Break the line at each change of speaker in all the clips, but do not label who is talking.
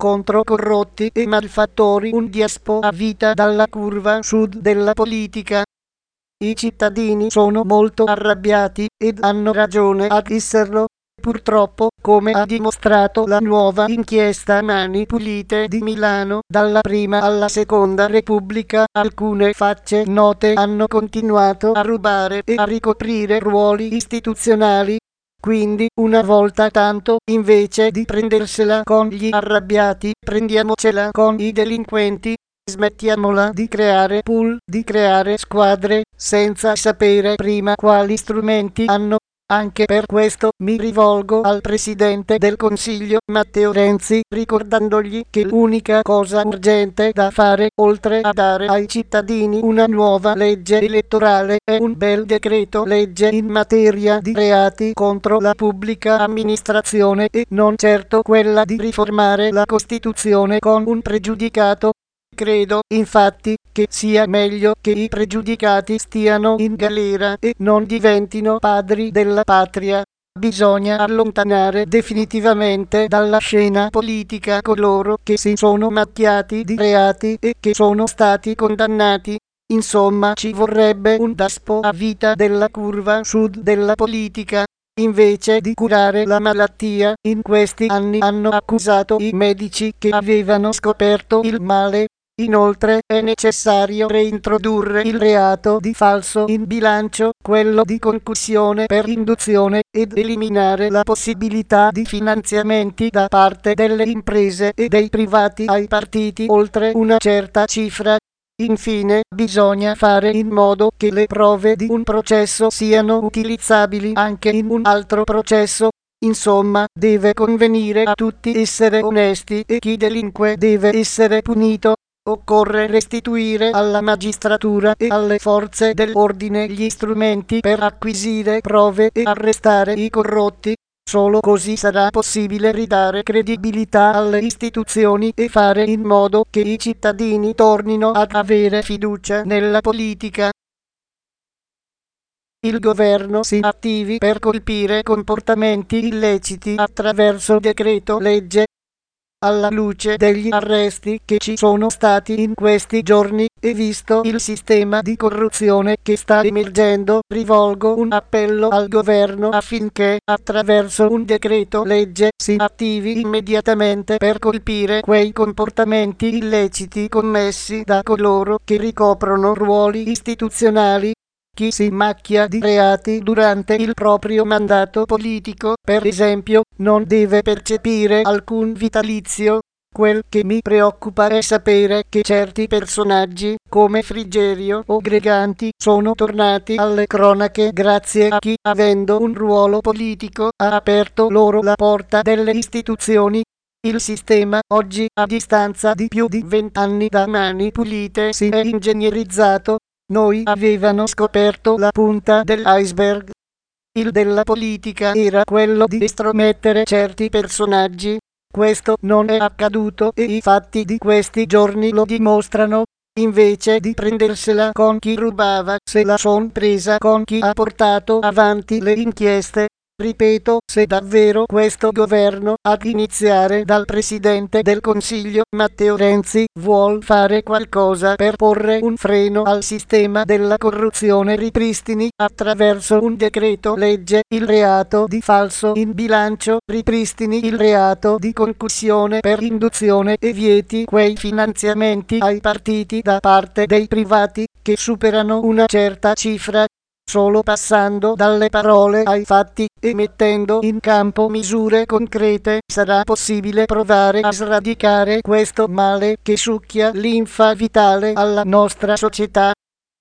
contro corrotti e malfattori, un diaspo a vita dalla curva sud della politica. I cittadini sono molto arrabbiati ed hanno ragione ad esserlo. Purtroppo, come ha dimostrato la nuova inchiesta Mani Pulite di Milano, dalla prima alla seconda Repubblica, alcune facce note hanno continuato a rubare e a ricoprire ruoli istituzionali. Quindi, una volta tanto, invece di prendersela con gli arrabbiati, prendiamocela con i delinquenti. Smettiamola di creare pool, di creare squadre, senza sapere prima quali strumenti hanno. Anche per questo mi rivolgo al Presidente del Consiglio, Matteo Renzi, ricordandogli che l'unica cosa urgente da fare, oltre a dare ai cittadini una nuova legge elettorale, è un bel decreto legge in materia di reati contro la pubblica amministrazione e non certo quella di riformare la Costituzione con un pregiudicato. Credo, infatti, che sia meglio che i pregiudicati stiano in galera e non diventino padri della patria. Bisogna allontanare definitivamente dalla scena politica coloro che si sono macchiati di reati e che sono stati condannati. Insomma, ci vorrebbe un daspo a vita della curva sud della politica. Invece di curare la malattia, in questi anni hanno accusato i medici che avevano scoperto il male. Inoltre è necessario reintrodurre il reato di falso in bilancio, quello di concussione per induzione, ed eliminare la possibilità di finanziamenti da parte delle imprese e dei privati ai partiti oltre una certa cifra. Infine, bisogna fare in modo che le prove di un processo siano utilizzabili anche in un altro processo. Insomma, deve convenire a tutti essere onesti e chi delinque deve essere punito. Occorre restituire alla magistratura e alle forze dell'ordine gli strumenti per acquisire prove e arrestare i corrotti. Solo così sarà possibile ridare credibilità alle istituzioni e fare in modo che i cittadini tornino ad avere fiducia nella politica. Il governo si attivi per colpire comportamenti illeciti attraverso decreto legge. Alla luce degli arresti che ci sono stati in questi giorni e visto il sistema di corruzione che sta emergendo, rivolgo un appello al governo affinché, attraverso un decreto legge, si attivi immediatamente per colpire quei comportamenti illeciti commessi da coloro che ricoprono ruoli istituzionali. Chi si macchia di reati durante il proprio mandato politico, per esempio, non deve percepire alcun vitalizio. Quel che mi preoccupa è sapere che certi personaggi, come Frigerio o Greganti, sono tornati alle cronache grazie a chi, avendo un ruolo politico, ha aperto loro la porta delle istituzioni. Il sistema, oggi, a distanza di più di 20 anni da Mani Pulite, si è ingegnerizzato. Noi avevano scoperto la punta dell'iceberg. Il della politica era quello di estromettere certi personaggi. Questo non è accaduto e i fatti di questi giorni lo dimostrano. Invece di prendersela con chi rubava, se la son presa con chi ha portato avanti le inchieste. Ripeto, se davvero questo governo, ad iniziare dal Presidente del Consiglio Matteo Renzi, vuol fare qualcosa per porre un freno al sistema della corruzione, ripristini, attraverso un decreto legge, il reato di falso in bilancio, ripristini il reato di concussione per induzione e vieti quei finanziamenti ai partiti da parte dei privati che superano una certa cifra. Solo passando dalle parole ai fatti e mettendo in campo misure concrete sarà possibile provare a sradicare questo male che succhia linfa vitale alla nostra società.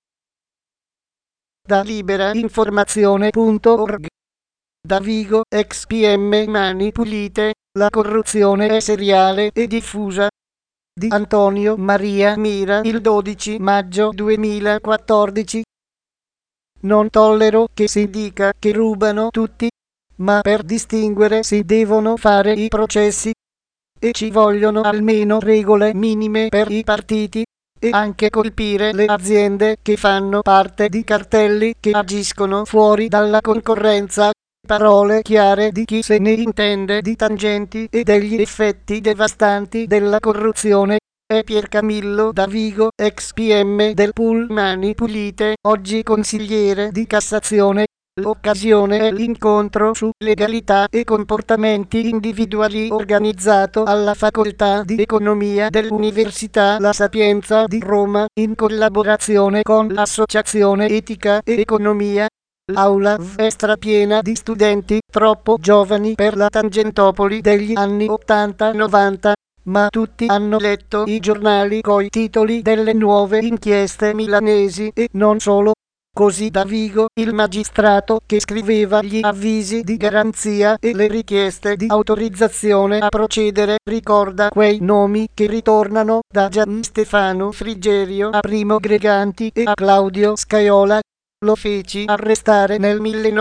Da liberainformazione.org. Da Vigo, ex PM Mani Pulite, la corruzione è seriale e diffusa. Di Antonio Maria Mira, il 12 maggio 2014. Non tollero che si dica che rubano tutti, ma per distinguere si devono fare i processi e ci vogliono almeno regole minime per i partiti e anche colpire le aziende che fanno parte di cartelli che agiscono fuori dalla concorrenza. parole chiare di chi se ne intende di tangenti e degli effetti devastanti della corruzione. È Piercamillo Davigo, ex PM del Pool Mani Pulite, oggi consigliere di Cassazione. L'occasione è l'incontro su legalità e comportamenti individuali organizzato alla Facoltà di Economia dell'Università La Sapienza di Roma, in collaborazione con l'Associazione Etica e Economia. L'aula è strapiena di studenti troppo giovani per la Tangentopoli degli anni 80-90, ma tutti hanno letto i giornali coi titoli delle nuove inchieste milanesi e non solo. Così Davigo, il magistrato che scriveva gli avvisi di garanzia e le richieste di autorizzazione a procedere, ricorda quei nomi che ritornano da Gian Stefano Frigerio a Primo Greganti e a Claudio Scaiola. Lo feci arrestare nel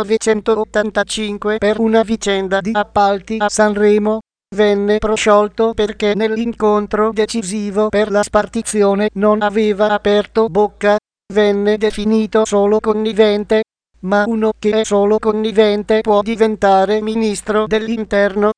1985 per una vicenda di appalti a Sanremo. Venne prosciolto perché nell'incontro decisivo per la spartizione non aveva aperto bocca. Venne definito solo connivente, ma uno che è solo connivente può diventare ministro dell'interno.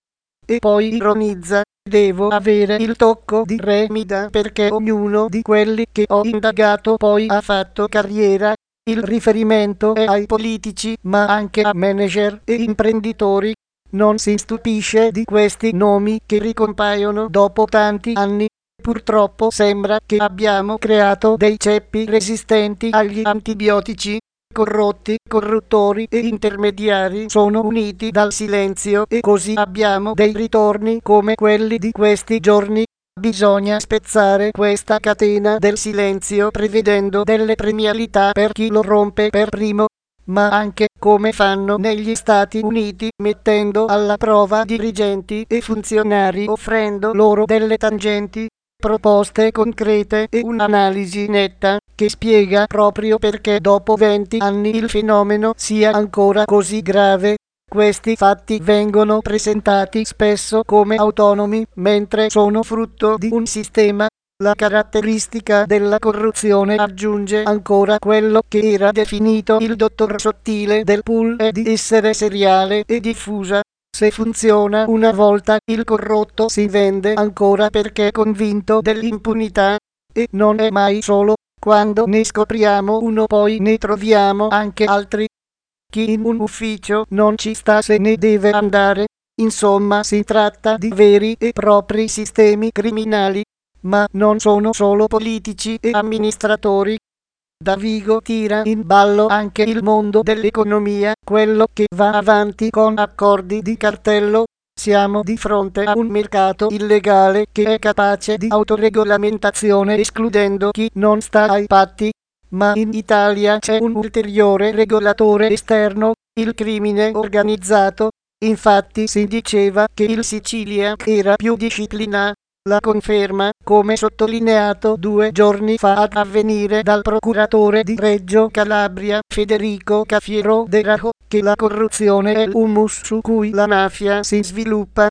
E poi ironizza, devo avere il tocco di Remida perché ognuno di quelli che ho indagato poi ha fatto carriera. Il riferimento è ai politici, ma anche a manager e imprenditori. Non si stupisce di questi nomi che ricompaiono dopo tanti anni. Purtroppo sembra che abbiamo creato dei ceppi resistenti agli antibiotici. Corrotti, corruttori e intermediari sono uniti dal silenzio e così abbiamo dei ritorni come quelli di questi giorni. Bisogna spezzare questa catena del silenzio prevedendo delle premialità per chi lo rompe per primo, ma anche come fanno negli Stati Uniti, mettendo alla prova dirigenti e funzionari offrendo loro delle tangenti, proposte concrete e un'analisi netta che spiega proprio perché dopo 20 anni il fenomeno sia ancora così grave. Questi fatti vengono presentati spesso come autonomi, mentre sono frutto di un sistema. La caratteristica della corruzione, aggiunge ancora quello che era definito il dottor Sottile del Pool, è di essere seriale e diffusa. Se funziona una volta, il corrotto si vende ancora perché è convinto dell'impunità. E non è mai solo. Quando ne scopriamo uno poi ne troviamo anche altri. Chi in un ufficio non ci sta se ne deve andare. Insomma, si tratta di veri e propri sistemi criminali. Ma non sono solo politici e amministratori. Davigo tira in ballo anche il mondo dell'economia, quello che va avanti con accordi di cartello. Siamo di fronte a un mercato illegale che è capace di autoregolamentazione escludendo chi non sta ai patti. Ma in Italia c'è un ulteriore regolatore esterno, il crimine organizzato. Infatti si diceva che il Sicilia era più disciplinato. La conferma, come sottolineato 2 giorni fa ad Avvenire dal procuratore di Reggio Calabria, Federico Cafiero De Raho, che la corruzione è l'humus su cui la mafia si sviluppa.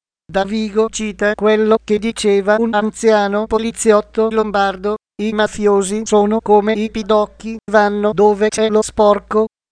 Davigo cita quello che diceva un anziano poliziotto lombardo: i mafiosi sono come i pidocchi, vanno dove c'è lo sporco.